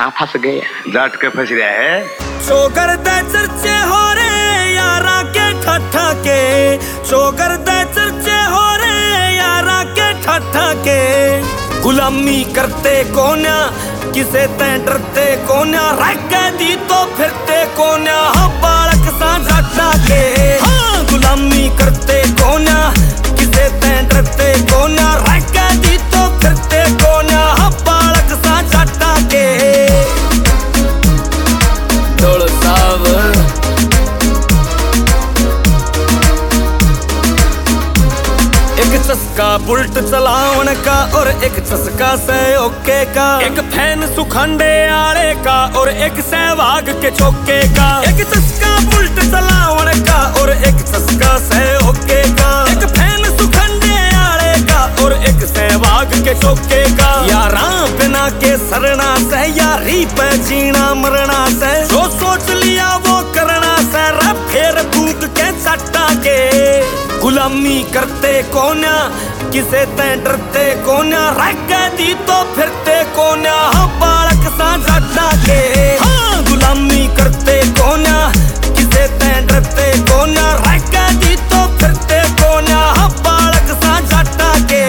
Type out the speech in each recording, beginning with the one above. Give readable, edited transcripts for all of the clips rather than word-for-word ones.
कहाँ फंस गए? जाट के फंस रहा है। चोगर दे चर्चे हो रे यारा के ठठा के, चोगर दे चर्चे हो रे यारा के ठठा के। गुलामी करते कोन्या किसे ते डरते कोन्या, रख दी तो फिरते कोन्या बालक सा जाटा के। हाँ गुलामी करते कोन्या किसे ते डरते कोन्या, रख दी तो फिरते कोन्या बालक सा जाटा के। ढोल साव एक चस्का बुलट चलावन का और एक चस्का सहयोगे का, एक फैन सुखंडे आले का और एक सहवाग के चौके का। एक चस्का बुलट चलावन का और एक चस्का सहयोगे का, एक फैन सुखंडे आले का और एक सहवाग के चौके का। यारा बिना के सरना से यारी पे जीना मरना से, जो सोच लिया वो करना से फिर फूक के सट्टा के। गुलामी करते कोन्या किसे ते डरते कोन्या, रख दी तो फिरते कोन्या बालक सा जाटा के। हाँ गुलामी करते कोन्या किसे ते डरते कोन्या, रख दी तो फिरते कोन्या बालक सा जाटा के।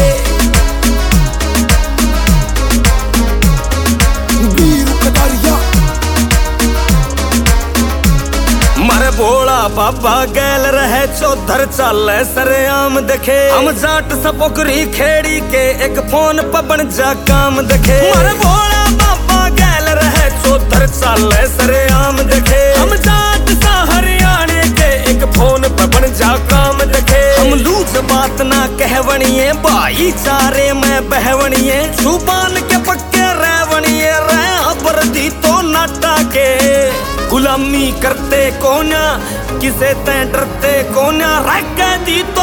मर भोला बाबा गैल रहे चौधर चाले सरेआम देखे, हम जाट सपोकरी खेड़ी के एक फोन पर बन जा काम देखे। मर भोला बाबा गैल रहे चौधर चाले सरेआम देखे, हम जाट सा हरियाणे के एक फोन पर बन जा काम देखे। हम लूज बात ना कहवनिए भाईचारे में बहवनिए, जुबान के पक्के रहवनिए रह बरदी तो नाटा के। गुलामी करते कोन्या किसे ते डरते कोन्या, रख दी तो